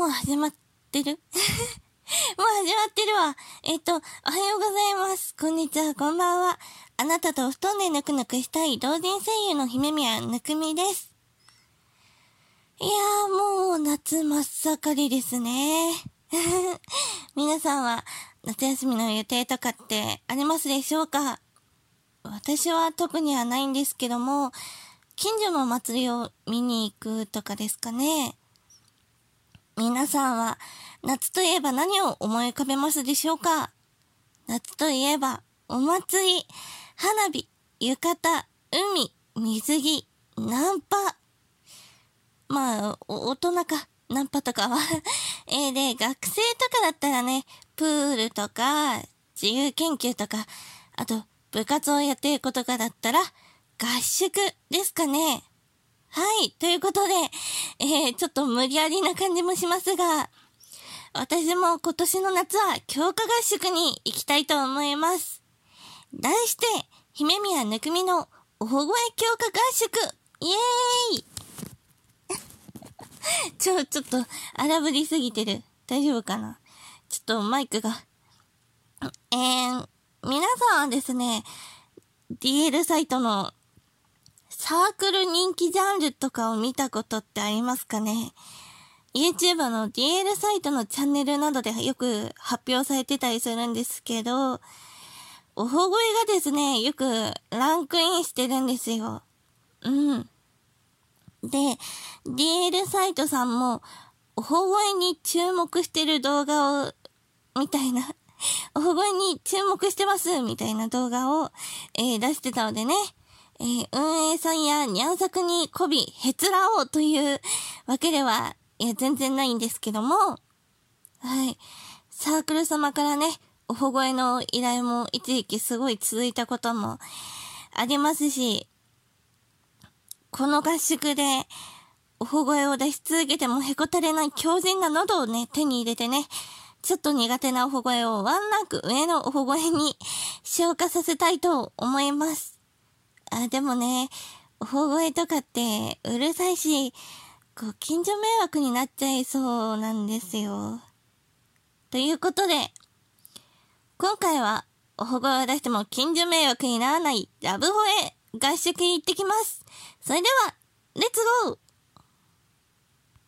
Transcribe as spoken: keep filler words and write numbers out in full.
う始まってるもう始まってるわ。えっと、おはようございます。こんにちは、こんばんは。あなたとお布団でぬくぬくしたい同人声優の姫宮ぬくみです。いやー、もう夏真っ盛りですね。皆さんは夏休みの予定とかってありますでしょうか？私は特にはないんですけども、近所のお祭りを見に行くとかですかね。皆さんは夏といえば何を思い浮かべますでしょうか？夏といえばお祭り、花火、浴衣、海、水着、ナンパ。まあ、大人か、ナンパとかは。えー、で、学生とかだったらね、プールとか、自由研究とか、あと、部活をやっている子とかだったら、合宿ですかね。はい。ということで、えー、ちょっと無理やりな感じもしますが、私も今年の夏は強化合宿に行きたいと思います。題して、姫宮ぬくみのおほごえ強化合宿イエーイちょ、ちょっと荒ぶりすぎてる。大丈夫かな？ちょっとマイクが。えー、皆さんはですね、ディーエル サイトのサークル人気ジャンルとかを見たことってありますかね？ YouTube の ディーエル サイトのチャンネルなどでよく発表されてたりするんですけど、おほごえがですね、よくランクインしてるんですよ。うん。で、ディーエル サイトさんも、おほごえに注目してる動画を、みたいな、おほごえに注目してます、みたいな動画を、えー、出してたのでね、えー、運営さんやにゃんさくにこびへつらおうというわけでは、いや、全然ないんですけども、はい。サークル様からね、おほごえの依頼も一時期すごい続いたこともありますし、この合宿で、おほごえを出し続けてもへこたれない強靭な喉をね、手に入れてね、ちょっと苦手なおほごえをワンランク上のおほごえに昇華させたいと思います。あ、でもね、おほごえとかってうるさいし、こう、近所迷惑になっちゃいそうなんですよ。ということで、今回はおほごえを出しても近所迷惑にならないラブホへ合宿に行ってきます。それでは、レッツゴー